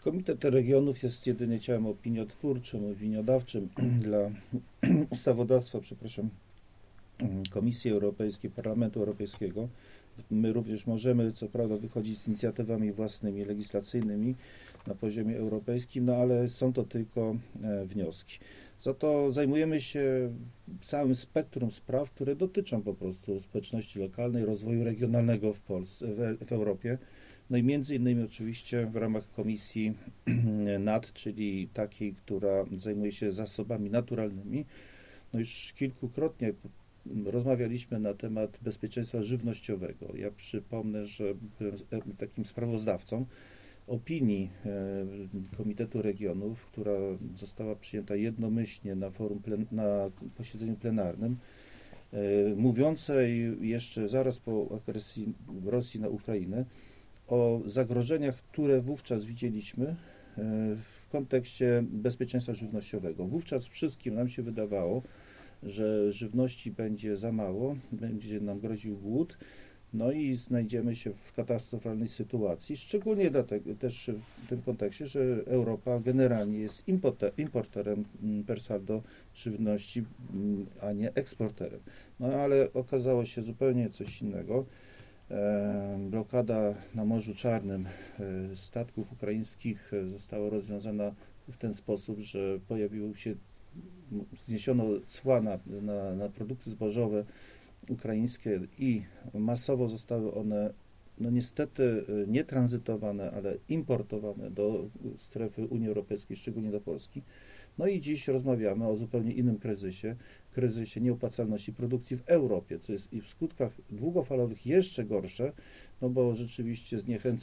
Komitet Regionów jest jedynie ciałem opiniotwórczym, opiniodawczym dla ustawodawstwa, Komisji Europejskiej, Parlamentu Europejskiego. My również możemy, co prawda, wychodzić z inicjatywami własnymi, legislacyjnymi na poziomie europejskim, ale są to tylko wnioski. Za to zajmujemy się całym spektrum spraw, które dotyczą po prostu społeczności lokalnej, rozwoju regionalnego w Polsce, w Europie. No i między innymi oczywiście w ramach Komisji NAT, czyli takiej, która zajmuje się zasobami naturalnymi. No już kilkukrotnie rozmawialiśmy na temat bezpieczeństwa żywnościowego. Ja przypomnę, że byłem takim sprawozdawcą opinii Komitetu Regionów, która została przyjęta jednomyślnie na na posiedzeniu plenarnym, mówiącej jeszcze zaraz po agresji Rosji na Ukrainę o zagrożeniach, które wówczas widzieliśmy w kontekście bezpieczeństwa żywnościowego. Wówczas wszystkim nam się wydawało, że żywności będzie za mało, będzie nam groził głód, no i znajdziemy się w katastrofalnej sytuacji, szczególnie dlatego też w tym kontekście, że Europa generalnie jest importerem per saldo żywności, a nie eksporterem. No ale okazało się zupełnie coś innego. Blokada na Morzu Czarnym statków ukraińskich została rozwiązana w ten sposób, że zniesiono cła na produkty zbożowe ukraińskie i masowo zostały one, no niestety nie tranzytowane, ale importowane do strefy Unii Europejskiej, szczególnie do Polski. No i dziś rozmawiamy o zupełnie innym kryzysie nieopłacalności produkcji w Europie, co jest i w skutkach długofalowych jeszcze gorsze, no bo rzeczywiście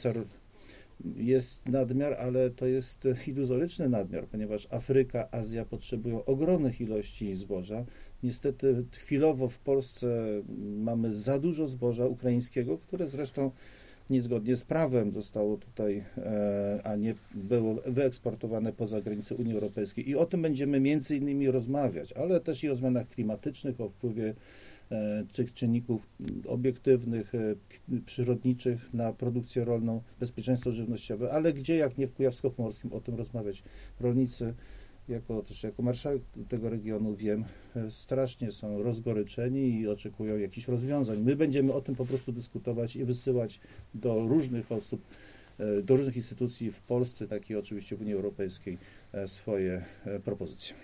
jest nadmiar, ale to jest iluzoryczny nadmiar, ponieważ Afryka, Azja potrzebują ogromnych ilości zboża. Niestety chwilowo w Polsce mamy za dużo zboża ukraińskiego, które zresztą niezgodnie z prawem zostało tutaj, a nie było wyeksportowane poza granice Unii Europejskiej. I o tym będziemy między innymi rozmawiać, ale też i o zmianach klimatycznych, o wpływie tych czynników obiektywnych, przyrodniczych na produkcję rolną, bezpieczeństwo żywnościowe, ale gdzie jak nie w Kujawsko-Pomorskim o tym rozmawiać. Rolnicy, jako marszałek tego regionu wiem, strasznie są rozgoryczeni i oczekują jakichś rozwiązań. My będziemy o tym po prostu dyskutować i wysyłać do różnych osób, do różnych instytucji w Polsce, tak i oczywiście w Unii Europejskiej swoje propozycje.